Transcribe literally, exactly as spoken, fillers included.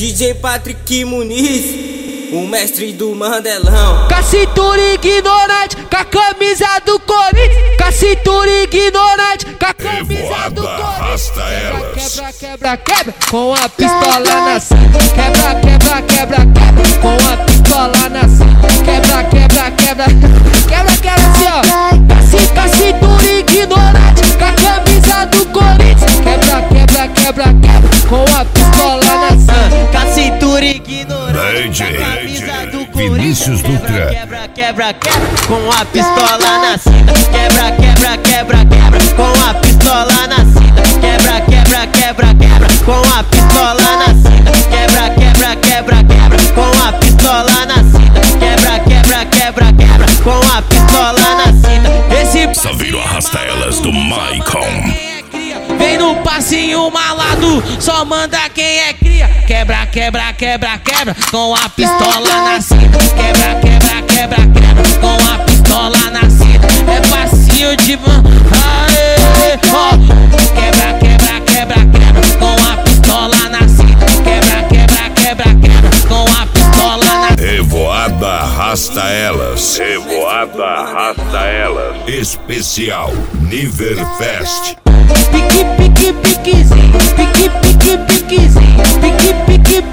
D J Patrick Muniz, o mestre do Mandelão. Com a cintura ignorante, com a camisa do Corinthians. Com a cintura ignorante, com a camisa do Corinthians. Quebra, quebra, quebra, com a pistola na cinta. Quebra, quebra, quebra, quebra, com a pistola na cinta. Quebra, quebra, quebra, quebra, quebra assim ó. Com a cintura ignorante, com a camisa do Corinthians. Quebra, quebra, quebra, quebra, com a pistola na cinta. Com a cintura ignorante, com a camisa do Corinthians. Vinícius Dutra. Quebra, quebra, quebra, com a pistola na cinta. Quebra, quebra, quebra, quebra, com a pistola na cinta. Quebra, quebra, quebra, quebra, com a pistola na cinta. Quebra, quebra, quebra, quebra, com a pistola na cinta. Quebra, quebra, quebra, quebra, com a pistola na cinta. Esse Saveiro arrasta elas do Maicon. Vem no passinho malado, só manda quem é cria. Quebra, quebra, quebra, quebra, com a pistola na cinta. Quebra, quebra, quebra, quebra, com a pistola na cinta. É passinho de van, aê, ó. Quebra, quebra, quebra, quebra, com a pistola na cinta. Quebra, quebra, quebra, quebra, com a pistola na cinta. Revoada arrasta elas. Revoada arrasta elas. Especial Niverfest. Pique, pique, piquezinho, pique, pique, piquezinho, pique, pique,